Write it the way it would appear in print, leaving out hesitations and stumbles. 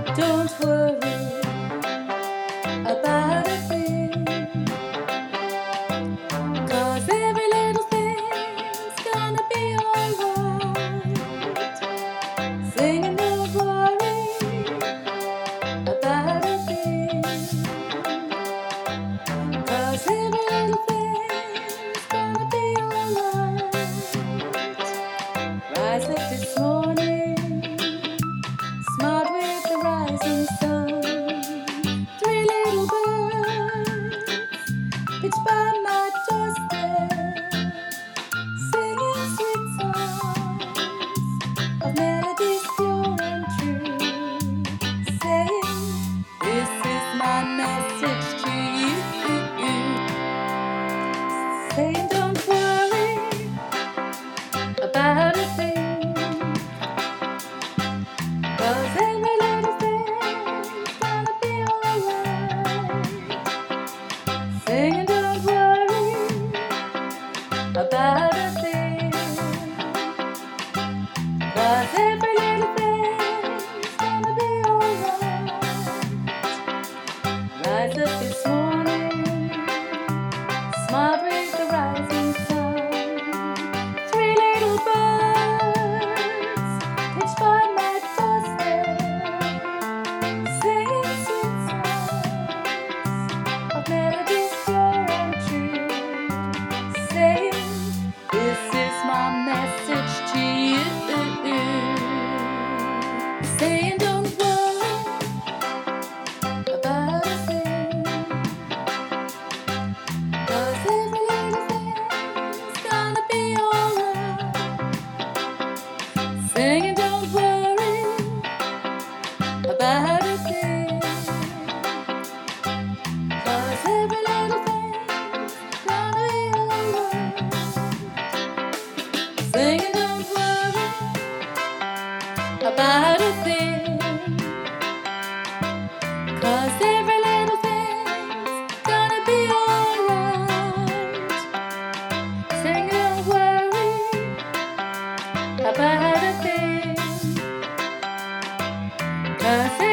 Don't worry about a thing, 'cause every little thing's gonna be alright. Singing, don't worry about a thing, 'cause every little thing's gonna be alright. Rise up this morning, smart with the rising sun. Three little birds pitched by my doorstep, singing sweet songs of melodies pure and true, saying, "This is my message to you." Saying, don't worry about a thing, 'cause every little thing's gonna be alright. Singing, don't worry about a thing, 'cause every little thing's gonna be alright. Rise up this morning, smart with the rising sun. Three little birds pitched by my doorstep, singing sweet songs of melodies pure and true, saying, "This is my message to you." Saying, don't worry about a thing, 'cause every little thing's gonna be alright. Saying, don't worry about a thing, 'cause every little thing's gonna be alright. Saying, don't worry about a thing, 'cause every little thing's gonna be alright. Saying, don't worry about a thing, 'cause